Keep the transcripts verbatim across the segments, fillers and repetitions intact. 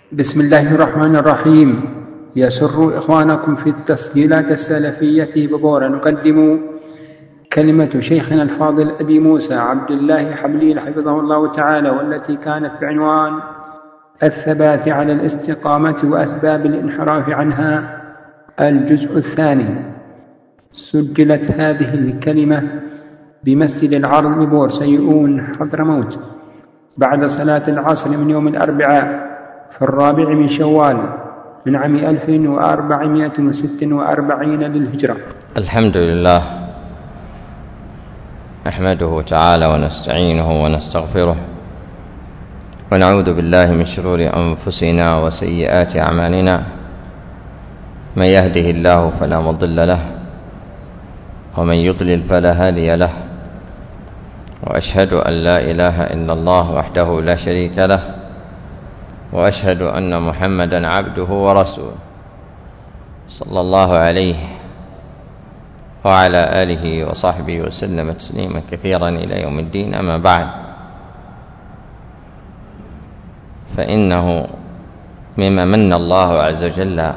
بسم الله الرحمن الرحيم. يسر إخوانكم في التسجيلات السلفية ببورا نقدم كلمة شيخنا الفاضل أبي موسى عبد الله حبليل حفظه الله تعالى، والتي كانت بعنوان الثبات على الاستقامة وأسباب الانحراف عنها، الجزء الثاني. سجلت هذه الكلمة بمسجد العرض ببور سيئون حضرموت بعد صلاة العصر من يوم الأربعاء في الرابع من شوال من عام ألف وأربعمائة وستة وأربعين للهجرة. الحمد لله، نحمده تعالى ونستعينه ونستغفره، ونعوذ بالله من شرور أنفسنا وسيئات أعمالنا. من يهده الله فلا مضل له، ومن يضلل فلا هادي له، وأشهد أن لا إله إلا الله وحده لا شريك له، وأشهد أن محمدا عبده ورسوله صلى الله عليه وعلى آله وصحبه وسلم تسليما كثيرا إلى يوم الدين. أما بعد، فإنه مما من الله عز وجل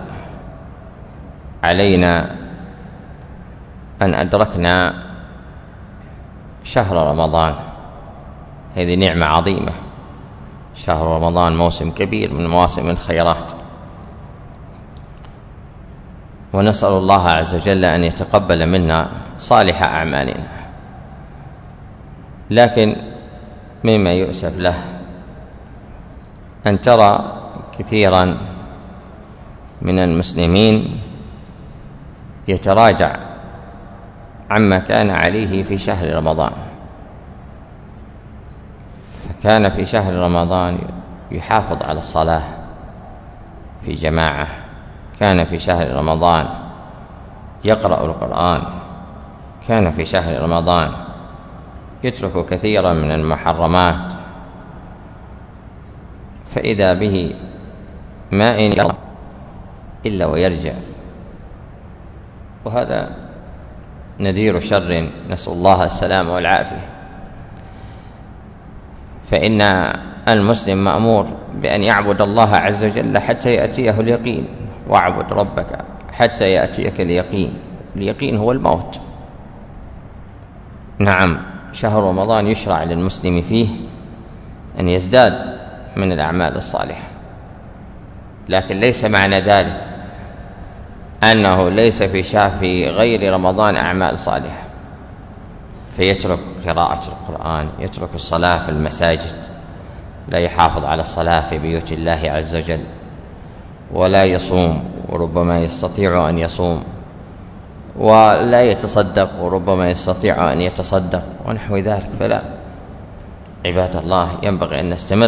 علينا أن أدركنا شهر رمضان. هذه نعمة عظيمة. شهر رمضان موسم كبير من مواسم الخيرات، ونسأل الله عز وجل أن يتقبل منا صالح أعمالنا. لكن مما يؤسف له أن ترى كثيرا من المسلمين يتراجع عما كان عليه في شهر رمضان. فكان في شهر رمضان يحافظ على الصلاة في جماعة، كان في شهر رمضان يقرأ القرآن، كان في شهر رمضان يترك كثيرا من المحرمات، فإذا به ما إن إلا ويرجع. وهذا نذير شر، نسأل الله السلامة والعافية. فإن المسلم مأمور بأن يعبد الله عز وجل حتى يأتيه اليقين، واعبد ربك حتى يأتيك اليقين. اليقين هو الموت. نعم، شهر رمضان يشرع للمسلم فيه أن يزداد من الأعمال الصالحة، لكن ليس معنى ذلك أنه ليس في شهر في غير رمضان أعمال صالحة، فيترك قراءة القرآن، يترك الصلاة في المساجد، لا يحافظ على الصلاة في بيوت الله عز وجل، ولا يصوم وربما يستطيع أن يصوم، ولا يتصدق وربما يستطيع أن يتصدق، ونحو ذلك. فلا، عباد الله، ينبغي أن نستمر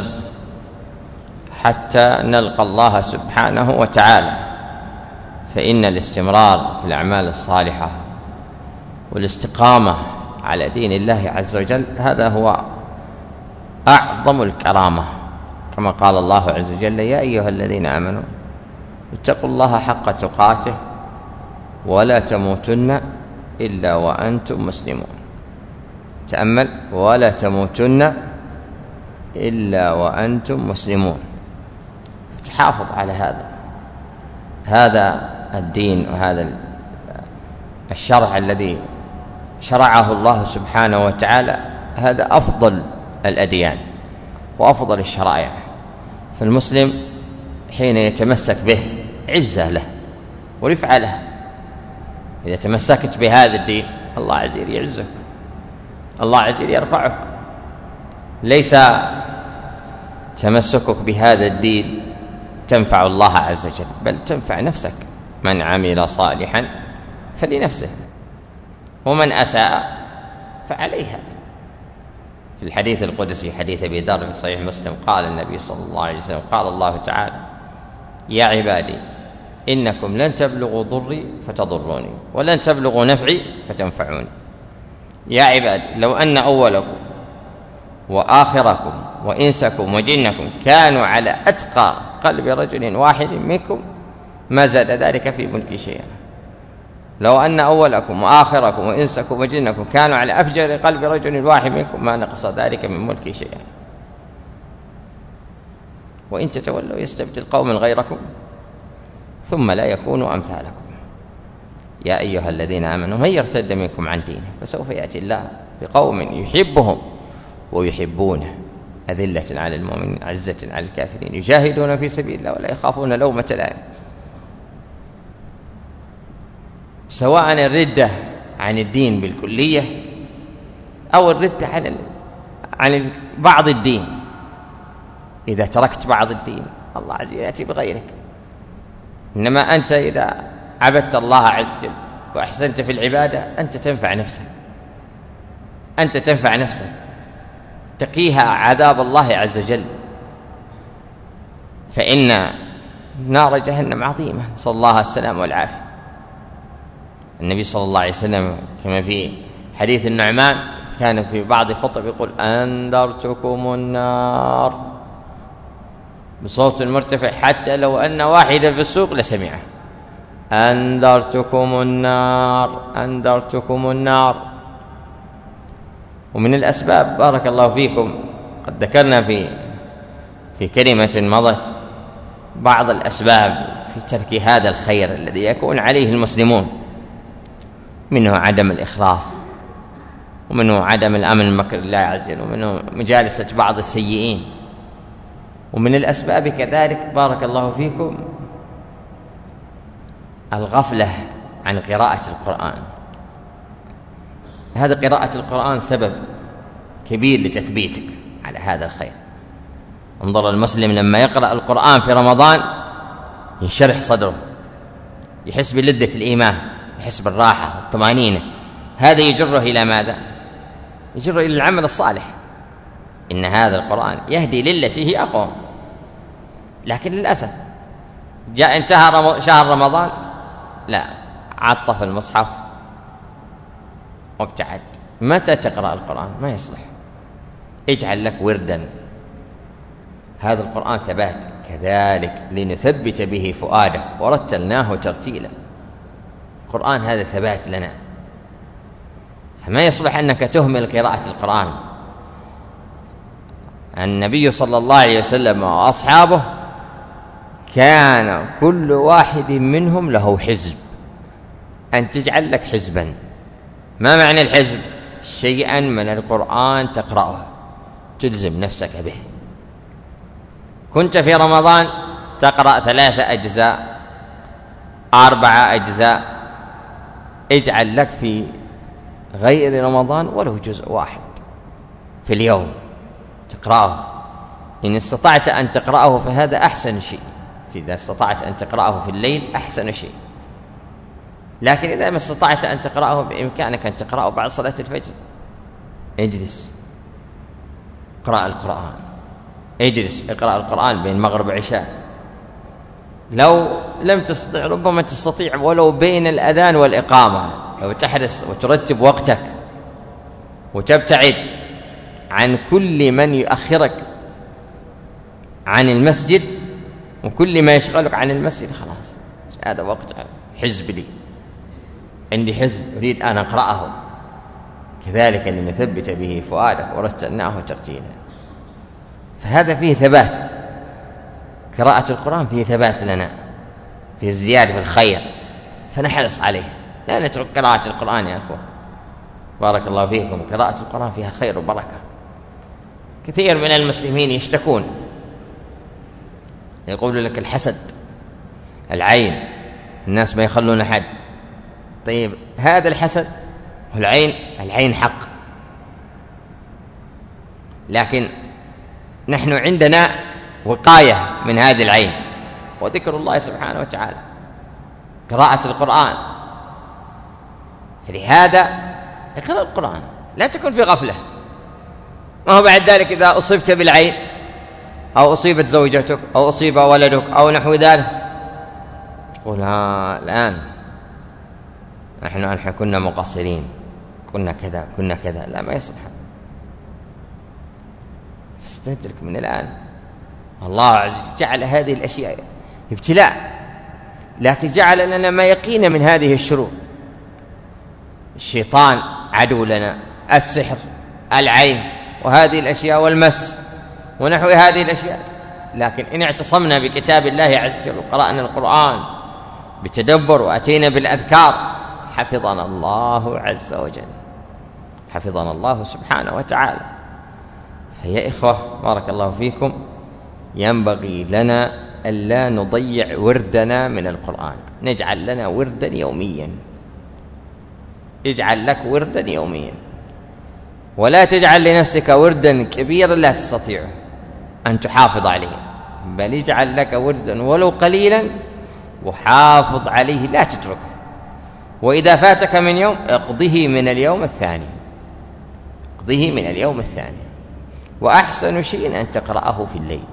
حتى نلقى الله سبحانه وتعالى. فإن الاستمرار في الأعمال الصالحة والاستقامة على دين الله عز وجل هذا هو أعظم الكرامة، كما قال الله عز وجل: يا أيها الذين آمنوا اتقوا الله حق تقاته ولا تموتن إلا وأنتم مسلمون. تأمل: ولا تموتن إلا وأنتم مسلمون. تحافظ على هذا هذا الدين وهذا الشرع الذي شرعه الله سبحانه وتعالى، هذا أفضل الأديان وأفضل الشرائع. فالمسلم حين يتمسك به عزة له ورفعة له. إذا تمسكت بهذا الدين الله عز وجل يعزك، الله عز وجل يرفعك. ليس تمسكك بهذا الدين تنفع الله عز وجل، بل تنفع نفسك. من عمل صالحا فلنفسه، ومن أساء فعليها. في الحديث القدسي حديث أبي ذر في صحيح مسلم قال النبي صلى الله عليه وسلم: قال الله تعالى: يا عبادي إنكم لن تبلغوا ضري فتضروني، ولن تبلغوا نفعي فتنفعوني. يا عبادي لو أن أولكم وآخركم وإنسكم وجنكم كانوا على أتقى قلب رجل واحد منكم ما زاد ذلك في ملكي شيئا. لو أن أولكم وآخركم وإنسكم وجنكم كانوا على أفجر قلب رجل واحد منكم ما نقص ذلك من ملكي شيئا. وإن تتولوا يستبدل قوما غيركم ثم لا يكونوا أمثالكم. يا أيها الذين آمنوا من يرتد منكم عن دينه فسوف يأتي الله بقوم يحبهم ويحبونه أذلة على المؤمنين عزة على الكافرين يجاهدون في سبيل الله ولا يخافون لومة لائم. سواء الردة عن الدين بالكلية أو الردة عن عن بعض الدين، إذا تركت بعض الدين الله عز وجل يأتي بغيرك. إنما أنت إذا عبدت الله عز وجل وأحسنت في العبادة أنت تنفع نفسك، أنت تنفع نفسك تقيها عذاب الله عز وجل. فإن نار جهنم عظيمة، صلى الله السلام والعافية. النبي صلى الله عليه وسلم كما في حديث النعمان كان في بعض خطب يقول أنذرتكم النار بصوت مرتفع حتى لو أن واحدا في السوق لسمعه، أنذرتكم النار أنذرتكم النار. ومن الأسباب بارك الله فيكم قد ذكرنا في في كلمة مضت بعض الأسباب في ترك هذا الخير الذي يكون عليه المسلمون، منه عدم الإخلاص، ومنه عدم الأمن من مكر الله عز وجل، ومنه مجالسة بعض السيئين. ومن الأسباب كذلك بارك الله فيكم الغفلة عن قراءة القرآن. هذا قراءة القرآن سبب كبير لتثبيتك على هذا الخير. انظر المسلم لما يقرأ القرآن في رمضان ينشرح صدره، يحس بلذة الإيمان، يحس بالراحة والطمأنينة. هذا يجره إلى ماذا؟ يجره إلى العمل الصالح. إن هذا القرآن يهدي للتي هي أقوم. لكن للأسف جاء انتهى شهر رمضان لا عطف المصحف وابتعد. متى تقرأ القرآن؟ ما يصلح. اجعل لك وردا. هذا القرآن ثبات كذلك لنثبت به فؤادك ورتلناه ترتيلا. القرآن هذا ثبات لنا، فما يصلح أنك تهمل قراءة القرآن. النبي صلى الله عليه وسلم وأصحابه كان كل واحد منهم له حزب. أن تجعل لك حزبا. ما معنى الحزب؟ شيئا من القرآن تقرأه تلزم نفسك به. كنت في رمضان تقرأ ثلاثة أجزاء أربعة أجزاء، اجعل لك في غير رمضان ولو جزء واحد في اليوم تقرأه. إن استطعت أن تقرأه فهذا أحسن شيء، إذا استطعت أن تقرأه في الليل أحسن شيء. لكن إذا ما استطعت أن تقرأه بإمكانك أن تقرأه بعد صلاة الفجر اجلس اقرأ القرآن، اجلس اقرأ القرآن بين المغرب والعشاء. لو لم تستطع ربما تستطيع ولو بين الأذان والإقامة، لو تحرص وترتب وقتك وتبتعد عن كل من يؤخرك عن المسجد وكل ما يشغلك عن المسجد. خلاص هذا وقت حزب لي، عندي حزب أريد أن أقرأه. كذلك لنثبت به فؤادك ورتلناه ترتيلا. فهذا فيه ثبات. قراءة القرآن فيه ثبات لنا، فيه زيادة في الخير، فنحرص عليه. لا نترك قراءة القرآن يا أخوة. بارك الله فيكم. قراءة القرآن فيها خير وبركة. كثير من المسلمين يشتكون، يقول لك الحسد، العين، الناس ما يخلون أحد. طيب هذا الحسد والعين، العين حق، لكن نحن عندنا وقاية من هذه العين وذكر الله سبحانه وتعالى، قراءة القرآن. فلهذا اقرأ القرآن، لا تكن في غفلة. ما هو بعد ذلك إذا أصبت بالعين أو أصيبت زوجتك أو أصيب ولدك أو نحو ذلك تقول ها الآن نحن نحن كنا مقصرين، كنا كذا كنا كذا. لا، ما يصلح. فاستدرك من الآن. الله جعل هذه الأشياء ابتلاء، لكن جعل لنا ما يقين من هذه الشرور. الشيطان عدو لنا، السحر، العين، وهذه الأشياء، والمس ونحو هذه الأشياء. لكن إن اعتصمنا بكتاب الله عز وجل وقرأنا القرآن بتدبر وأتينا بالأذكار حفظنا الله عز وجل، حفظنا الله سبحانه وتعالى. فيا إخوة بارك الله فيكم، ينبغي لنا ألا نضيع وردنا من القرآن، نجعل لنا وردا يوميا، اجعل لك وردا يوميا، ولا تجعل لنفسك وردا كبيرا لا تستطيع أن تحافظ عليه، بل اجعل لك وردا ولو قليلا وحافظ عليه لا تتركه. وإذا فاتك من يوم اقضه من اليوم الثاني، اقضه من اليوم الثاني. وأحسن شيء أن تقرأه في الليل،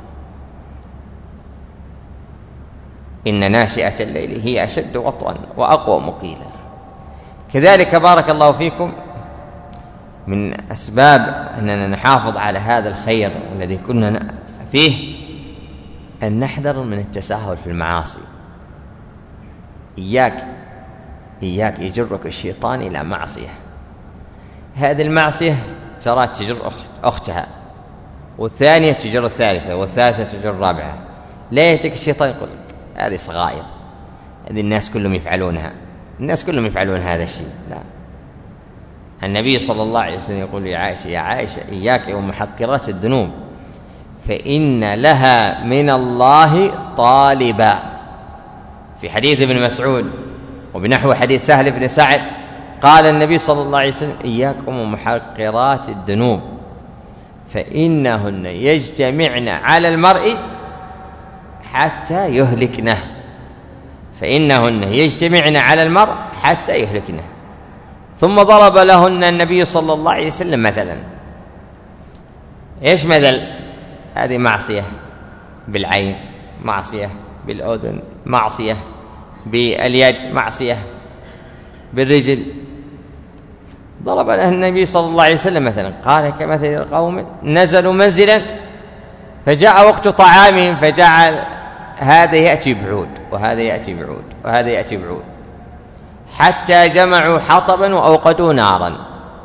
إن ناشئة الليل هي أشد وطئا وأقوى مقيلا. كذلك بارك الله فيكم من أسباب أننا نحافظ على هذا الخير الذي كنا فيه أن نحذر من التساهل في المعاصي. إياك إياك يجرك الشيطان إلى معصية، هذه المعصية ترى تجر أخت أختها، والثانية تجر الثالثة، والثالثة تجر الرابعة. لا يأتيك الشيطان يقول هذه صغائر، هذه الناس كلهم يفعلونها، الناس كلهم يفعلون هذا الشيء. لا، النبي صلى الله عليه وسلم يقول يا عائشة يا عائشة إياك ومحقرات الذنوب فإن لها من الله طالبا. في حديث ابن مسعود وبنحو حديث سهل بن سعد قال النبي صلى الله عليه وسلم إياكم ومحقرات الذنوب فإنهن يجتمعن على المرء حتى يهلكنه، فإنهن يجتمعن على المرء حتى يهلكنه. ثم ضرب لهن النبي صلى الله عليه وسلم مثلا. إيش مثل؟ هذه معصية بالعين، معصية بالأذن، معصية باليد، معصية بالرجل. ضرب له النبي صلى الله عليه وسلم مثلا قال كمثل قوم نزلوا منزلا فجاء وقت طعامهم فجعل هذا يأتي بعود وهذا يأتي بعود وهذا يأتي بعود حتى جمعوا حطبا وأوقدوا نارا.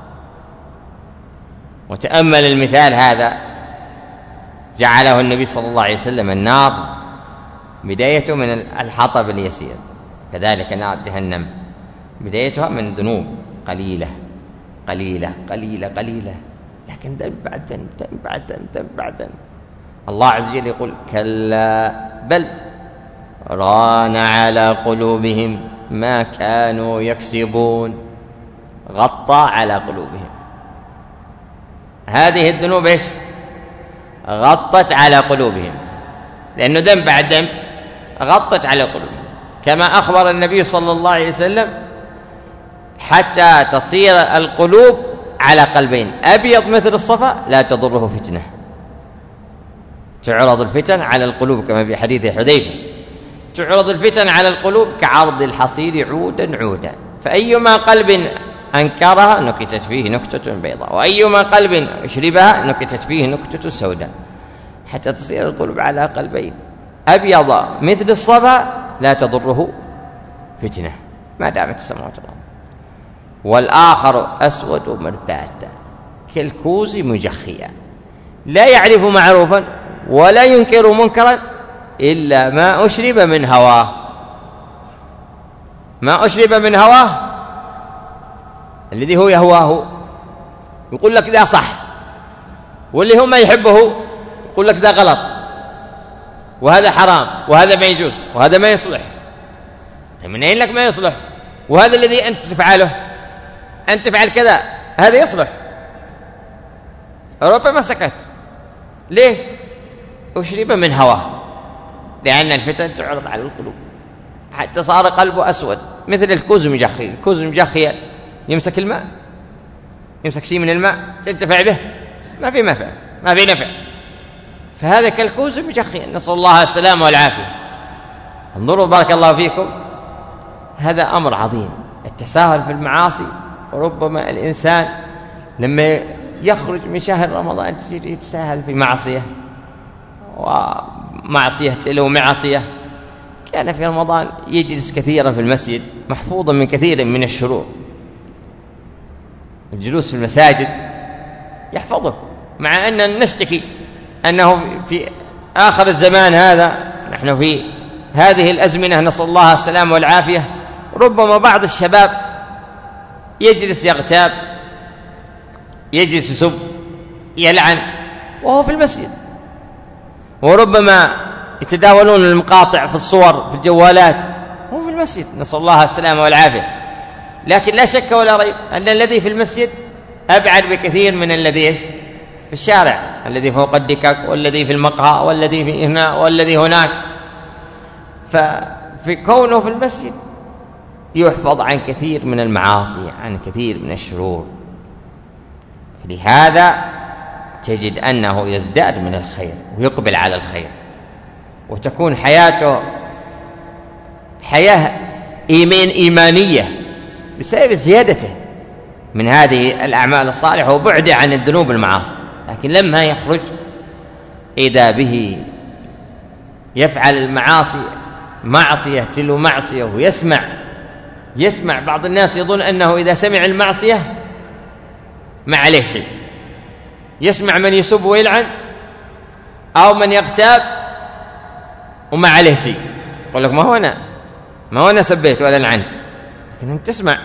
وتأمل المثال هذا، جعله النبي صلى الله عليه وسلم النار بدايته من الحطب اليسير، كذلك نار جهنم بدايتها من ذنوب قليلة قليلة قليلة قليلة، لكن ذنب بعد ذنب ذنب بعد ذنب ذنب بعد ذنب. الله عز وجل يقول كلا بل ران على قلوبهم ما كانوا يكسبون، غطى على قلوبهم. هذه الذنوب ايش؟ غطت على قلوبهم، لأنه ذنب بعد ذنب غطت على قلوبهم، كما أخبر النبي صلى الله عليه وسلم حتى تصير القلوب على قلبين، أبيض مثل الصفا لا تضره فتنة. تعرض الفتن على القلوب كما في حديث حذيفة، تعرض الفتن على القلوب كعرض الحصير عودا عودا، فأيما قلب أنكرها نكتت فيه نكتة بيضاء، وأيما قلب أشربها نكتت فيه نكتة سوداء، حتى تصير القلوب على قلبين، أبيض مثل الصفا لا تضره فتنة ما دامت السماوات والأرض، والآخر أسود مربادا كالكوز مجخيا لا يعرف معروفا ولا ينكر منكرا إلا ما أشرب من هواه. ما أشرب من هواه الذي هو يهواه يقول لك ذا صح، واللي هو ما يحبه يقول لك ذا غلط، وهذا حرام، وهذا ما يجوز، وهذا ما يصلح. من أين لك ما يصلح؟ وهذا الذي أنت تفعله، أنت تفعل كذا، هذا يصلح. ربما سكت، ليش؟ أشرب من هواه، لأن الفتن تعرض على القلوب حتى صار قلبه أسود مثل الكوز المجخي. الكوز المجخي يمسك الماء، يمسك شيء من الماء تنتفع به، ما في منفع، ما في نفع. فهذا كالكوز المجخي، نسأل الله السلامة والعافية. انظروا بارك الله فيكم، هذا أمر عظيم، التساهل في المعاصي. وربما الإنسان لما يخرج من شهر رمضان تجي يتساهل في معصية ومعصية تلو معصية. كان في رمضان يجلس كثيرا في المسجد محفوظا من كثير من الشرور، الجلوس في المساجد يحفظه، مع أن نشتكي أنه في آخر الزمان هذا نحن في هذه الأزمنة نسأل الله السلامة والعافية، ربما بعض الشباب يجلس يغتاب، يجلس يسب، يلعن وهو في المسجد، وربما يتداولون المقاطع في الصور في الجوالات وهو في المسجد، نسأل الله السلامة والعافية. لكن لا شك ولا ريب أن الذي في المسجد أبعد بكثير من الذي في الشارع، الذي فوق الدكك والذي في المقهى والذي في هنا والذي هناك. ففي كونه في المسجد يحفظ عن كثير من المعاصي، عن كثير من الشرور، فلهذا تجد أنه يزداد من الخير ويقبل على الخير، وتكون حياته حياة إيمان إيمانية بسبب زيادته من هذه الأعمال الصالحة وبعده عن الذنوب المعاصي. لكن لما يخرج إذا به يفعل المعاصي معصية تلو معصية، ويسمع يسمع بعض الناس يظن أنه إذا سمع المعصية ما عليه شيء، يسمع من يسب ويلعن أو من يغتاب وما عليه شيء، يقول لك ما هو أنا ما هو أنا سبيت ولا لعنت. لكن أنت تسمع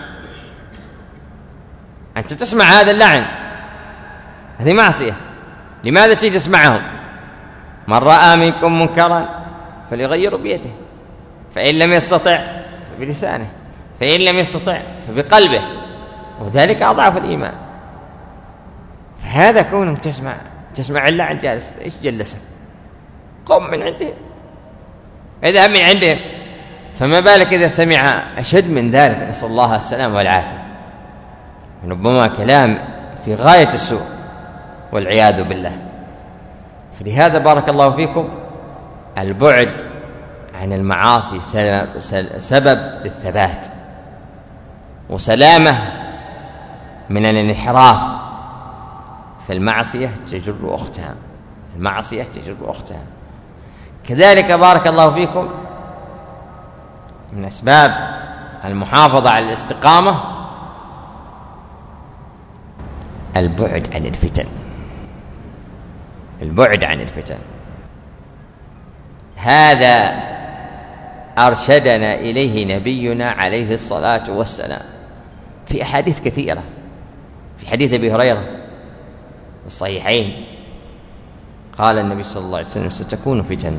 أنت تسمع هذا اللعن، هذه معصية، لماذا تجلس معهم؟ من رأى منكم منكرا فليغيره بيده، فإن لم يستطع فبلسانه، فإن لم يستطع فبقلبه، وذلك أضعف الإيمان. فهذا كونهم تسمع تسمع اللعن جالس، إيش جلسك؟ قم من عندهم، اذهب من عندهم. فما بالك إذا سمع أشد من ذلك، نسأل الله السلامة والعافية، ربما كلام في غاية السوء والعياذ بالله. فلهذا بارك الله فيكم البعد عن المعاصي سبب للثبات وسلامة من الانحراف، فالمعصية تجر أختها، المعصية تجر أختها. كذلك بارك الله فيكم من أسباب المحافظة على الاستقامة البعد عن الفتن، البعد عن الفتن. هذا أرشدنا إليه نبينا عليه الصلاة والسلام في أحاديث كثيرة. في حديث أبي هريرة الصحيحين قال النبي صلى الله عليه وسلم: ستكون فتن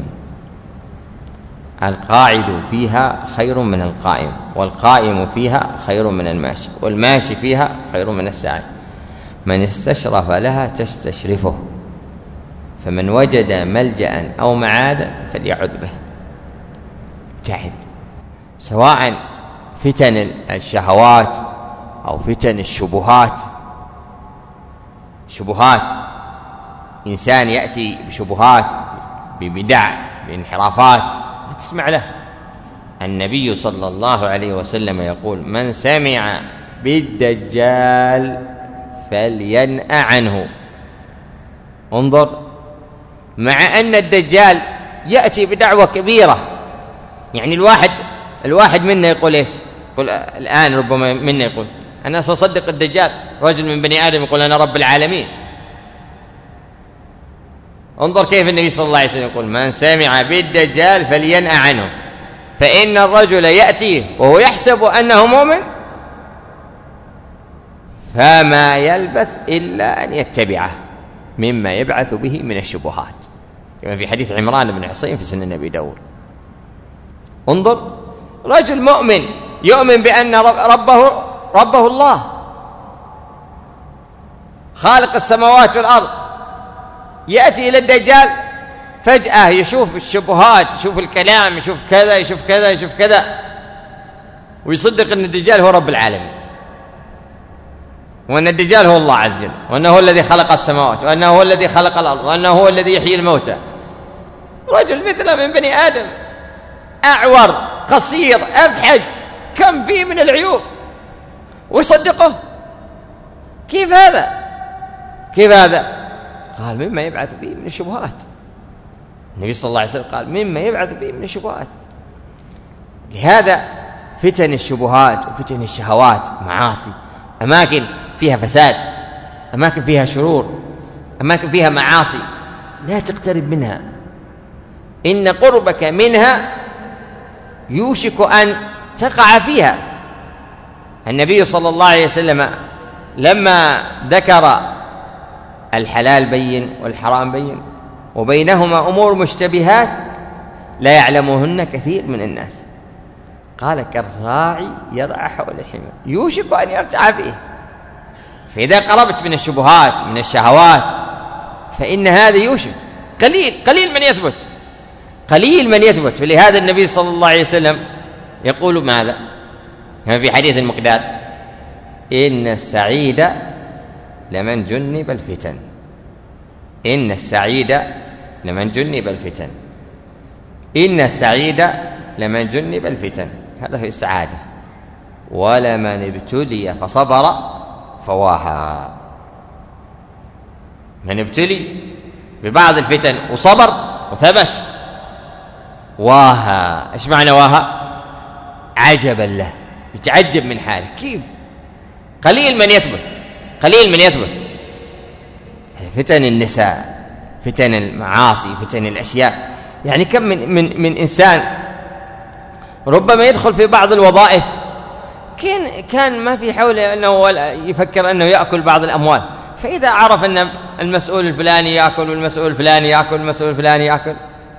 القاعد فيها خير من القائم، والقائم فيها خير من الماشي، والماشي فيها خير من الساعي، من استشرف لها تستشرفه، فمن وجد ملجأ أو معاذا فليعذ به. جاهد، سواء فتن الشهوات أو فتن الشبهات. شبهات، إنسان يأتي بشبهات ببدع بانحرافات لا تسمع له. النبي صلى الله عليه وسلم يقول: من سمع بالدجال فلينأ عنه. انظر، مع أن الدجال يأتي بدعوة كبيرة، يعني الواحد الواحد منا يقول إيش؟ يقول الآن ربما منا يقول أنا سأصدق الدجال، رجل من بني آدم يقول أنا رب العالمين. انظر كيف النبي صلى الله عليه وسلم يقول: من سمع بالدجال فلينأ عنه، فإن الرجل يأتي وهو يحسب أنه مؤمن فما يلبث إلا أن يتبعه مما يبعث به من الشبهات، كما في حديث عمران بن حصين في سنن أبي داود. انظر، رجل مؤمن يؤمن بأن ربه ربه الله خالق السماوات والأرض، يأتي إلى الدجال فجأة يشوف الشبهات، يشوف الكلام، يشوف كذا يشوف كذا يشوف كذا، ويصدق أن الدجال هو رب العالمين، وأن الدجال هو الله عز وجل، وأنه هو الذي خلق السماوات، وأنه هو الذي خلق الأرض، وأنه هو الذي يحيي الموتى. رجل مثله من بني آدم، أعور قصير أفحج، كم فيه من العيوب، ويصدقه. كيف هذا؟ كيف هذا؟ قال: مما يبعث به من الشبهات. النبي صلى الله عليه وسلم قال: مما يبعث به من الشبهات. لهذا فتن الشبهات وفتن الشهوات معاصي، أماكن فيها فساد، أماكن فيها شرور، أماكن فيها معاصي، لا تقترب منها، إن قربك منها يوشك أن تقع فيها. النبي صلى الله عليه وسلم لما ذكر الحلال بين والحرام بين وبينهما أمور مشتبهات لا يعلمهن كثير من الناس، قال كالراعي يرعى حول الحمى يوشك أن يرتع فيه. فإذا قربت من الشبهات من الشهوات فإن هذا يوشك. قليل قليل من يثبت قليل من يثبت. فلهذا النبي صلى الله عليه وسلم يقول ماذا في حديث المقداد؟ إن السعيد لمن جنب الفتن. إن السعيد لمن جنب الفتن. إن السعيد لمن جنب الفتن. هذا في السعادة. ولمن ابتلي فصبر فواها. من ابتلي ببعض الفتن وصبر وثبت واها. ايش معنى واها؟ عجبا له، يتعجب من حاله. كيف؟ قليل من يثبت قليل من يثبت فتن النساء، فتن المعاصي، فتن الأشياء. يعني كم من, من, من إنسان ربما يدخل في بعض الوظائف كان, كان ما في حوله أنه يفكر أنه يأكل بعض الأموال، فإذا عرف أن المسؤول الفلاني يأكل والمسؤول الفلاني يأكل والمسؤول الفلاني يأكل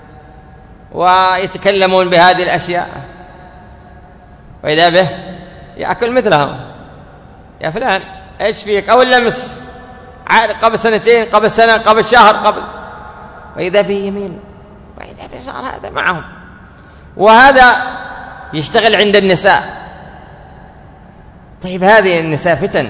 ويتكلمون بهذه الأشياء، وإذا به يأكل مثلهم. يا فلان إيش فيك؟ أو اللمس قبل سنتين قبل سنة قبل شهر قبل، وإذا به يمين وإذا به صار هذا معهم. وهذا يشتغل عند النساء. طيب هذه النساء فتن،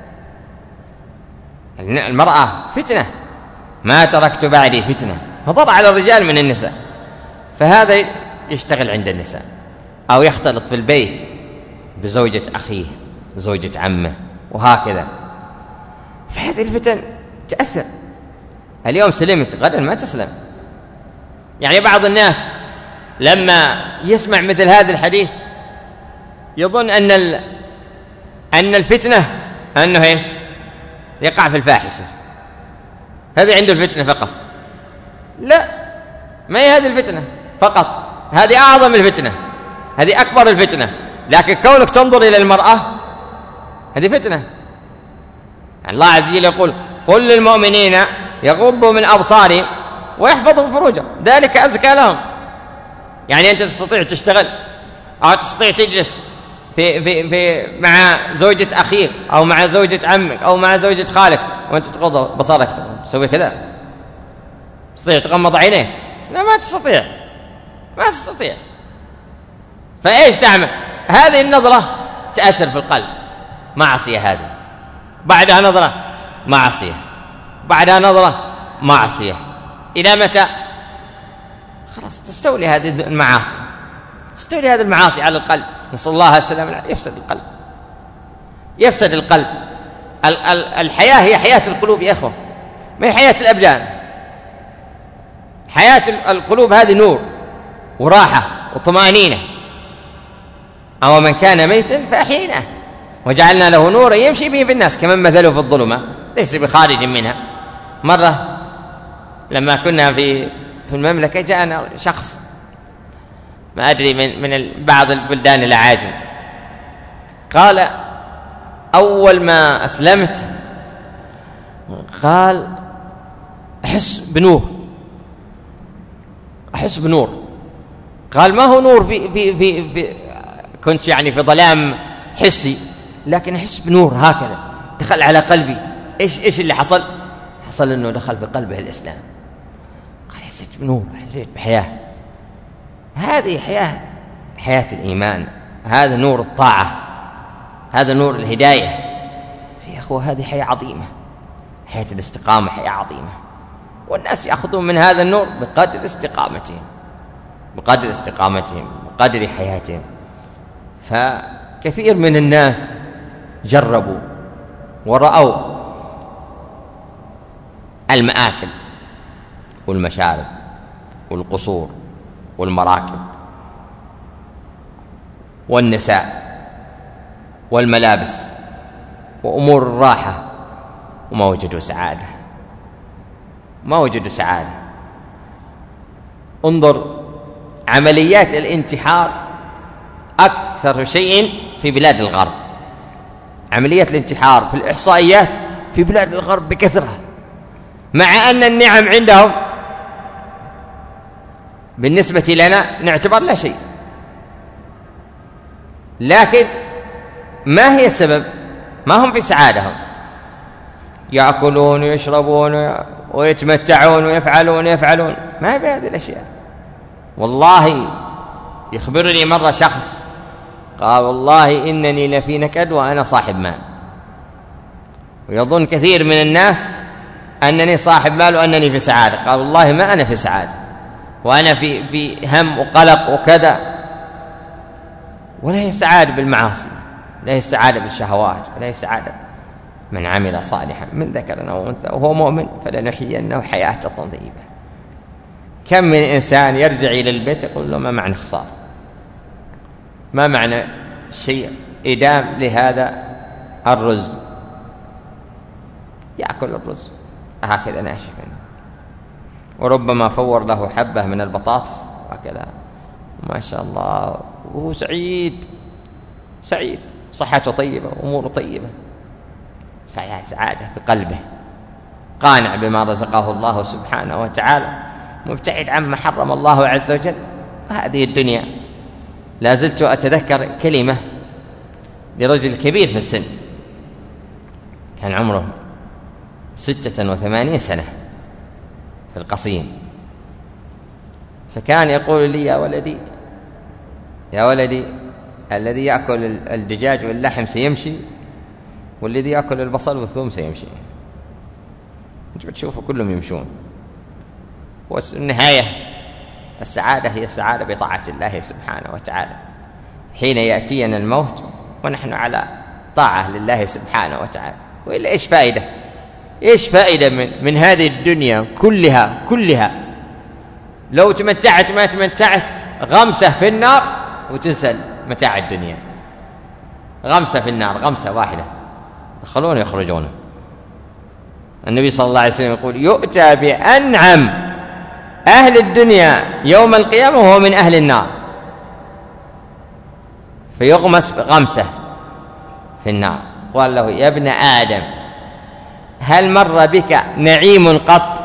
المرأة فتنة، ما تركت بعدي فتنة، فضل على الرجال من النساء. فهذا يشتغل عند النساء أو يختلط في البيت بزوجة أخيه زوجة عمه وهكذا. فهذه الفتن تأثر. اليوم سلمت غدا ما تسلم. يعني بعض الناس لما يسمع مثل هذا الحديث يظن أن أن الفتنة أنه إيش؟ يقع في الفاحشة، هذه عنده الفتنة فقط. لا، ما هي هذه الفتنة فقط، هذه أعظم الفتنة، هذه أكبر الفتنة. لكن كونك تنظر إلى المرأة هذه فتنة. الله عز وجل يقول قل للمؤمنين يغضوا من أبصارهم ويحفظوا فروجهم ذلك أزكى لهم. يعني أنت تستطيع تشتغل أو تستطيع تجلس في في في مع زوجة أخيك أو مع زوجة عمك أو مع زوجة خالك وأنت تغض بصرك تسوي كذا؟ تستطيع تغمض عينيك؟ لا، ما تستطيع ما تستطيع. فإيش تعمل؟ هذه النظرة تأثر في القلب، معصية هذه، بعدها نظرة معصية، بعدها نظرة معصية، إلى متى؟ خلاص تستولي هذه المعاصي، تستولي هذه المعاصي على القلب. نسأل الله السلامة. يفسد القلب، يفسد القلب. الحياة هي حياة القلوب يا أخوة، ما هي حياة الأبدان. حياة القلوب هذه نور وراحة وطمأنينة. أو من كان ميتا فأحييناه وجعلنا له نورا يمشي به بالناس كمن مثله في الظلمة ليس بخارج منها. مرة لما كنا في في المملكة جاءنا شخص ما أدري من من بعض البلدان الأعاجم، قال أول ما أسلمت قال أحس بنور، أحس بنور. قال ما هو نور في في في, في كنت يعني في ظلام حسي، لكن أحس بنور هكذا دخل على قلبي. إيش إيش اللي حصل؟ حصل إنه دخل في قلبه الإسلام. قال حسيت بنور، حسيت بحياة. هذه حياة، حياة الإيمان، هذا نور الطاعة، هذا نور الهداية. في أخوة هذه حياة عظيمة، حياة الاستقامة حياة عظيمة، والناس يأخذون من هذا النور بقدر استقامتهم، بقدر استقامتهم، بقدر حياتهم. فكثير من الناس جربوا ورأوا المآكل والمشارب والقصور والمراكب والنساء والملابس وأمور الراحة وما وجدوا سعادة، ما وجدوا سعادة. انظر عمليات الانتحار أكثر شيء في بلاد الغرب، عمليات الانتحار في الإحصائيات في بلاد الغرب بكثرة، مع أن النعم عندهم بالنسبة لنا نعتبر لا شيء. لكن ما هي السبب؟ ما هم في سعادهم، يأكلون ويشربون ويتمتعون ويفعلون يفعلون ما هي بهذه الأشياء. والله يخبرني مرة شخص قال والله إنني لفي نكد وأنا صاحب مال، ويظن كثير من الناس أنني صاحب مال وأنني في سعادة. قال والله ما أنا في سعادة، وأنا في, في هم وقلق وكذا. ولا هي سعادة بالمعاصي، لا هي سعادة بالشهوات، ولا هي سعادة. من عمل صالحا من ذكر أو أنثى وهو مؤمن فلنحيينه حياة طيبة. كم من إنسان يرجع إلى البيت يقول له ما معنى خسارة، ما معنى شيء إدام لهذا الرز، يأكل الرز هكذا ناشفا، وربما فور له حبة من البطاطس وكذا ما شاء الله، وهو سعيد سعيد، صحته طيبة وأموره طيبة، سعادة في قلبه، قانع بما رزقه الله سبحانه وتعالى، مبتعد عما حرم الله عز وجل. هذه الدنيا. لا زلت أتذكر كلمة لرجل كبير في السن، كان عمره ستة وثمانين سنة في القصيم، فكان يقول لي يا ولدي يا ولدي الذي يأكل الدجاج واللحم سيمشي، والذي يأكل البصل والثوم سيمشي. أنت بتشوفوا كلهم يمشون، والنهاية السعادة هي السعادة بطاعة الله سبحانه وتعالى. حين يأتينا الموت ونحن على طاعة لله سبحانه وتعالى، وإلا إيش فائدة؟ إيش فائدة من, من هذه الدنيا كلها كلها لو تمتعت ما تمتعت؟ غمسة في النار وتنسى متاع الدنيا، غمسة في النار، غمسة واحدة يدخلون يخرجون. النبي صلى الله عليه وسلم يقول يؤتى بأنعم أهل الدنيا يوم القيامة وهو من أهل النار، فيغمس غمسة في النار. قال له يا ابن آدم هل مر بك نعيم قط؟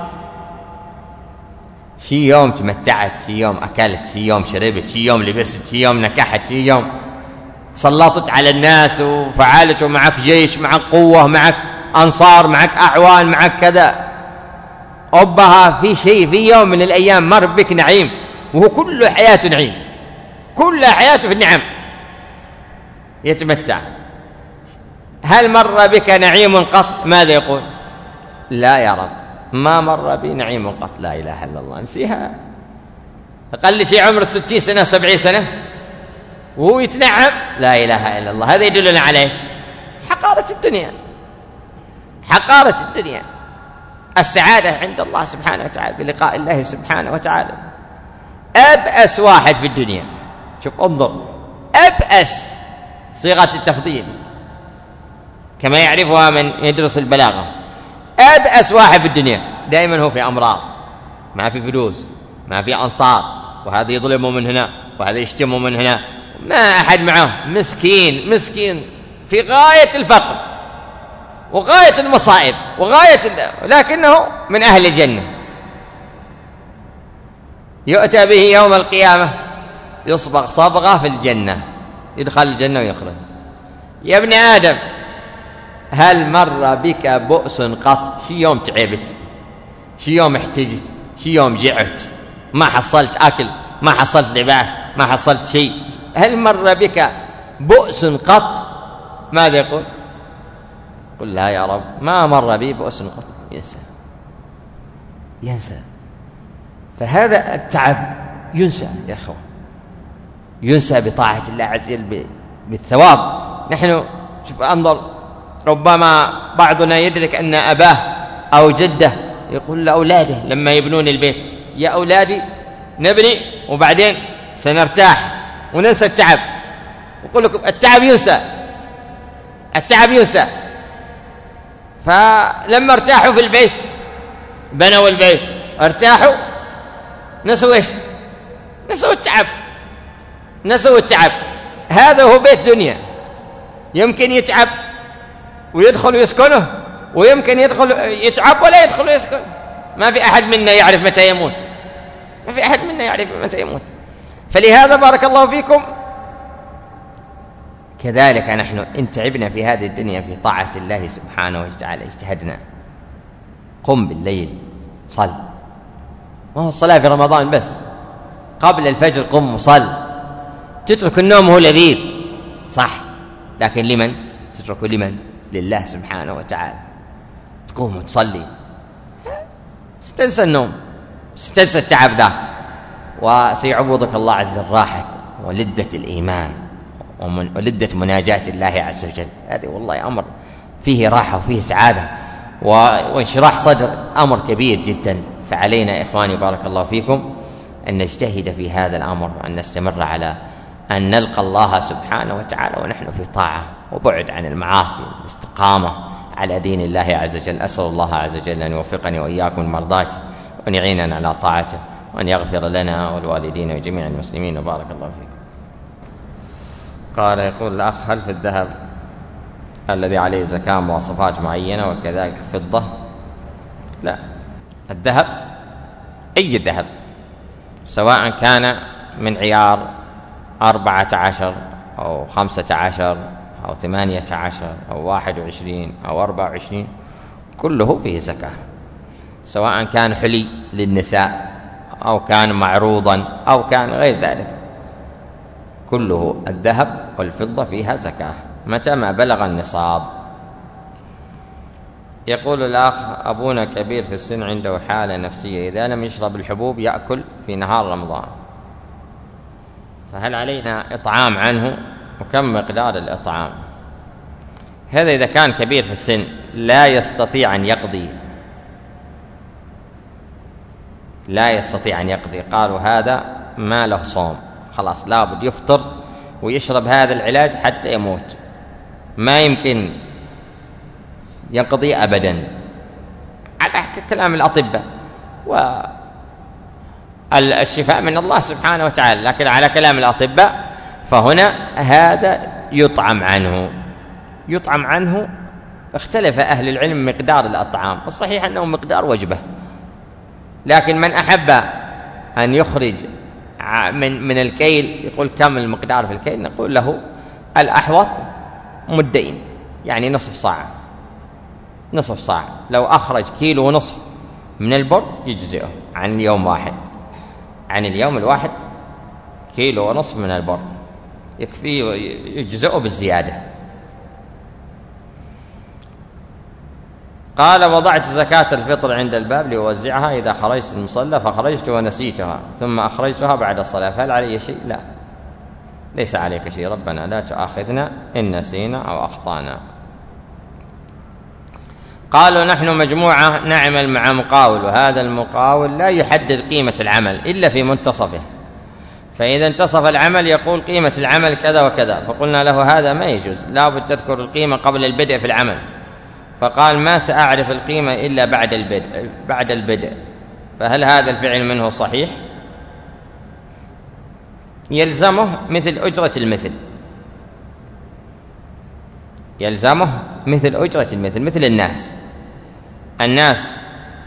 شي يوم تمتعت، شي يوم أكلت، شي يوم شربت، شي يوم لبست، شي يوم نكحت، شي يوم سلطت على الناس وفعلت، معك جيش، معك قوة، معك أنصار، معك أعوان، معك كذا، أبها في شيء في يوم من الأيام مر بك نعيم، وهو كل حياته نعيم، كل حياته في النعم يتمتع. هل مر بك نعيم قط؟ ماذا يقول؟ لا يا رب ما مر بي نعيم قط. لا إله إلا الله، نسيها. أقل شيء عمره ستين سنة سبعين سنة وهو يتنعم، لا إله إلا الله. هذا يدلنا على إيش؟ حقارة الدنيا، حقارة الدنيا. السعادة عند الله سبحانه وتعالى بلقاء الله سبحانه وتعالى. أبأس واحد في الدنيا، شوف انظر، أبأس صيغة التفضيل كما يعرفها من يدرس البلاغة. أبأس واحد في الدنيا دائما هو في أمراض، ما في فلوس، ما في أنصار، وهذا يظلمه من هنا وهذا يشتمه من هنا، ما أحد معه، مسكين مسكين في غاية الفقر وغاية المصائب وغاية، لكنه من أهل الجنة. يؤتى به يوم القيامة يصبغ صبغة في الجنة، يدخل الجنة ويخرج. يا ابن آدم هل مر بك بؤس قط؟ شي يوم تعبت، شي يوم احتجت، شي يوم جعت، ما حصلت أكل، ما حصلت لباس، ما حصلت شيء، هل مر بك بؤس قط؟ ماذا يقول؟ قل لا يا رب ما مر بي بؤس قط. ينسى ينسى. فهذا التعب ينسى يا أخوة، ينسى بطاعة الله عز وجل بالثواب. نحن شوف انظر، ربما بعضنا يدرك أن أباه أو جده يقول لأولاده لما يبنون البيت يا أولادي نبني وبعدين سنرتاح وننسى التعب. يقول لكم التعب ينسى، التعب ينسى. فلما ارتاحوا في البيت بنوا البيت، ارتاحوا، نسوا ايش؟ نسوا التعب، نسوا التعب. هذا هو بيت دنيا، يمكن يتعب ويدخل ويسكنه، ويمكن يدخل يتعب ولا يدخل ويسكن. ما في أحد منا يعرف متى يموت، ما في أحد منا يعرف متى يموت. فلهذا بارك الله فيكم كذلك نحن إن تعبنا في هذه الدنيا في طاعة الله سبحانه وتعالى اجتهدنا، قم بالليل صل، ما هو الصلاة في رمضان بس، قبل الفجر قم وصل. تترك النوم هو لذيذ صح، لكن لمن تتركه؟ لمن؟ لله سبحانه وتعالى. تقوم وتصلي، ستنسى النوم، ستنسى التعب ذا، وسيعوضك الله عز وجل راحة ولذة الإيمان ولذة مناجاة الله عز وجل. هذه والله أمر فيه راحة وفيه سعادة وانشراح صدر، أمر كبير جدا. فعلينا إخواني بارك الله فيكم أن نجتهد في هذا الأمر، وأن نستمر على أن نلقى الله سبحانه وتعالى ونحن في طاعة وبعد عن المعاصي، الاستقامة على دين الله عز وجل. أسأل الله عز وجل أن يوفقني وإياكم مرضاته، وأن يعيننا على طاعته، وأن يغفر لنا والوالدين وجميع المسلمين، وبارك الله فيكم. قال يقول الأخ: هل في الذهب الذي عليه زكاة مواصفات معينة وكذلك الفضة؟ لا، الذهب أي ذهب سواء كان من عيار أربعة عشر أو خمسة عشر أو ثمانية عشر أو واحد وعشرين أو أربعة وعشرين كله فيه زكاة، سواء كان حلي للنساء أو كان معروضا أو كان غير ذلك، كله الذهب والفضة فيها زكاة متى ما بلغ النصاب. يقول الأخ: أبونا كبير في السن عنده حالة نفسية، إذا لم يشرب الحبوب يأكل في نهار رمضان، فهل علينا إطعام عنه؟ وكم مقدار الإطعام؟ هذا إذا كان كبير في السن لا يستطيع أن يقضي، لا يستطيع أن يقضي، قالوا هذا ما له صوم، خلاص لابد يفطر ويشرب هذا العلاج حتى يموت، ما يمكن يقضي أبدا على كلام الأطباء، والشفاء من الله سبحانه وتعالى، لكن على كلام الأطباء فهنا هذا يطعم عنه، يطعم عنه. اختلف أهل العلم مقدار الأطعام، والصحيح أنه مقدار وجبة، لكن من أحب أن يخرج من من الكيل يقول كم المقدار في الكيل، نقول له الأحوط مدين، يعني نصف صاع، نصف صاع. لو أخرج كيلو ونصف من البر يجزئه عن اليوم واحد، عن اليوم الواحد كيلو ونصف من البر يكفي، يجزئه بالزيادة. قال: وضعت زكاة الفطر عند الباب لأوزعها، إذا خرجت المصلى فخرجت ونسيتها ثم أخرجتها بعد الصلاة، فهل علي شيء؟ لا، ليس عليك شيء، ربنا لا تؤاخذنا إن نسينا أو أخطأنا. قالوا: نحن مجموعة نعمل مع مقاول، وهذا المقاول لا يحدد قيمة العمل إلا في منتصفه، فإذا انتصف العمل يقول قيمة العمل كذا وكذا، فقلنا له هذا ما يجوز، لا بد تذكر القيمة قبل البدء في العمل، فقال: ما سأعرف القيمة إلا بعد البدء بعد البدء فهل هذا الفعل منه صحيح؟ يلزمه مثل أجرة المثل، يلزمه مثل أجرة المثل، مثل الناس الناس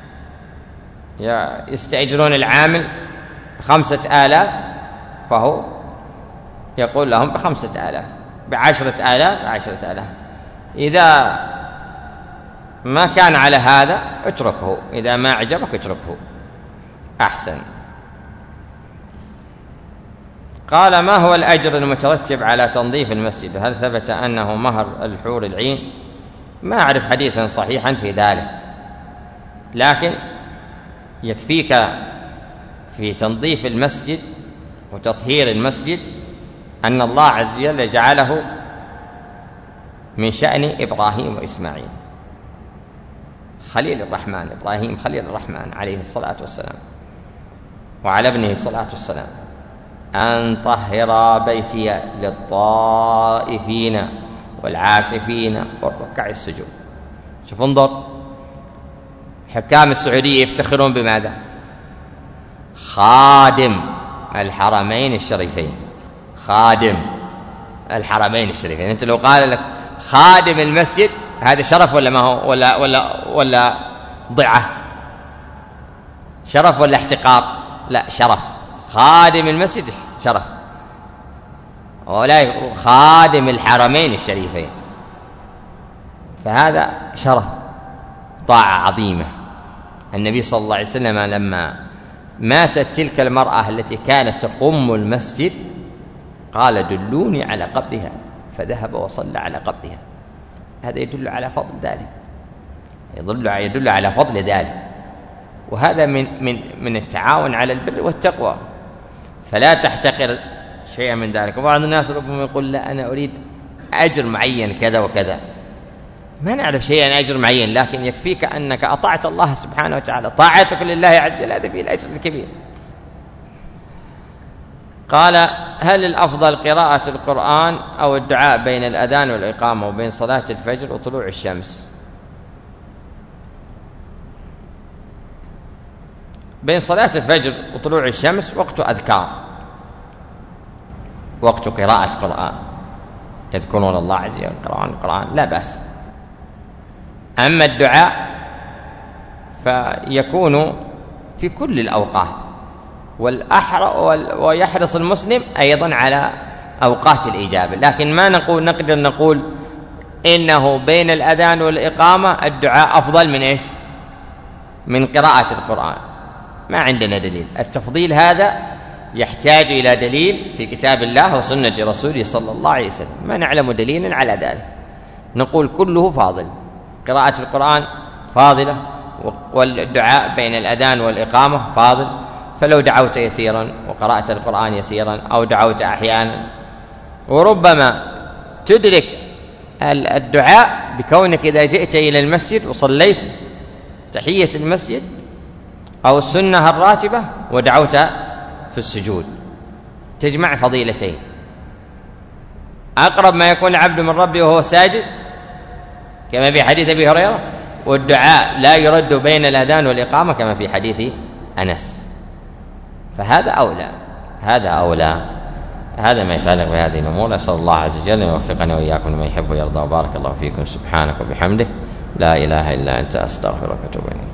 يستأجرون العامل بخمسة آلاف، فهو يقول لهم بخمسة آلاف، بعشرة آلاف بعشرة آلاف. إذا ما كان على هذا اتركه، إذا ما عجبك اتركه أحسن. قال: ما هو الأجر المترتب على تنظيف المسجد؟ هل ثبت أنه مهر الحور العين؟ ما أعرف حديثا صحيحا في ذلك، لكن يكفيك في تنظيف المسجد وتطهير المسجد أن الله عز وجل جعله من شأن إبراهيم وإسماعيل خليل الرحمن، إبراهيم خليل الرحمن عليه الصلاة والسلام، وعلى ابنه الصلاة والسلام، أن طهر بيتي للطائفين والعاكفين والركع السجود. شوف انظر، حكام السعودية يفتخرون بماذا؟ خادم الحرمين الشريفين، خادم الحرمين الشريفين. أنت لو قال لك خادم المسجد هذا شرف ولا ما هو، ولا ولا ولا ضعة؟ شرف ولا احتقار؟ لا، شرف. خادم المسجد شرف، ولا خادم الحرمين الشريفين، فهذا شرف، طاعة عظيمة. النبي صلى الله عليه وسلم لما ماتت تلك المرأة التي كانت تقم المسجد قال دلوني على قبرها، فذهب وصلى على قبرها. هذا يدل على فضل ذلك، يدل يدل على فضل ذلك، وهذا من من من التعاون على البر والتقوى، فلا تحتقر شيئا من ذلك. وبعض الناس ربما يقول لا أنا أريد أجر معين كذا وكذا، ما نعرف شيئا أجر معين، لكن يكفيك أنك أطعت الله سبحانه وتعالى، طاعتك لله عز وجل هذا فيه الأجر الكبير. قال هل الأفضل قراءة القرآن أو الدعاء بين الأذان والإقامة وبين صلاة الفجر وطلوع الشمس؟ بين صلاة الفجر وطلوع الشمس وقت أذكار، وقت قراءة قرآن، يذكرون الله عز وجل يقرؤون القرآن، لا بأس. أما الدعاء فيكون في كل الأوقات، ويحرص المسلم أيضا على أوقات الإجابة، لكن ما نقول نقدر نقول إنه بين الأذان والإقامة الدعاء أفضل من إيش؟ من قراءة القرآن. ما عندنا دليل. التفضيل هذا يحتاج إلى دليل في كتاب الله وسنة رسوله صلى الله عليه وسلم، ما نعلم دليلا على ذلك. نقول كله فاضل، قراءة القرآن فاضلة، والدعاء بين الأذان والإقامة فاضل. فلو دعوت يسيرا وقرأت القرآن يسيرا، أو دعوت أحيانا، وربما تدرك الدعاء بكونك إذا جئت إلى المسجد وصليت تحية المسجد أو السنة الراتبة ودعوت في السجود، تجمع فضيلتين. أقرب ما يكون العبد من ربه وهو ساجد كما في حديث أبي هريرة، والدعاء لا يرد بين الأذان والإقامة كما في حديث أنس. فهذا أولى، هذا أولى. هذا ما يتعلق بهذه الأمور. أسأل الله عز وجل أن يوفقنا وإياكم لما يحب ويرضى. بارك الله فيكم. سبحانك وبحمدك، لا إله إلا أنت، أستغفرك وأتوب إليك.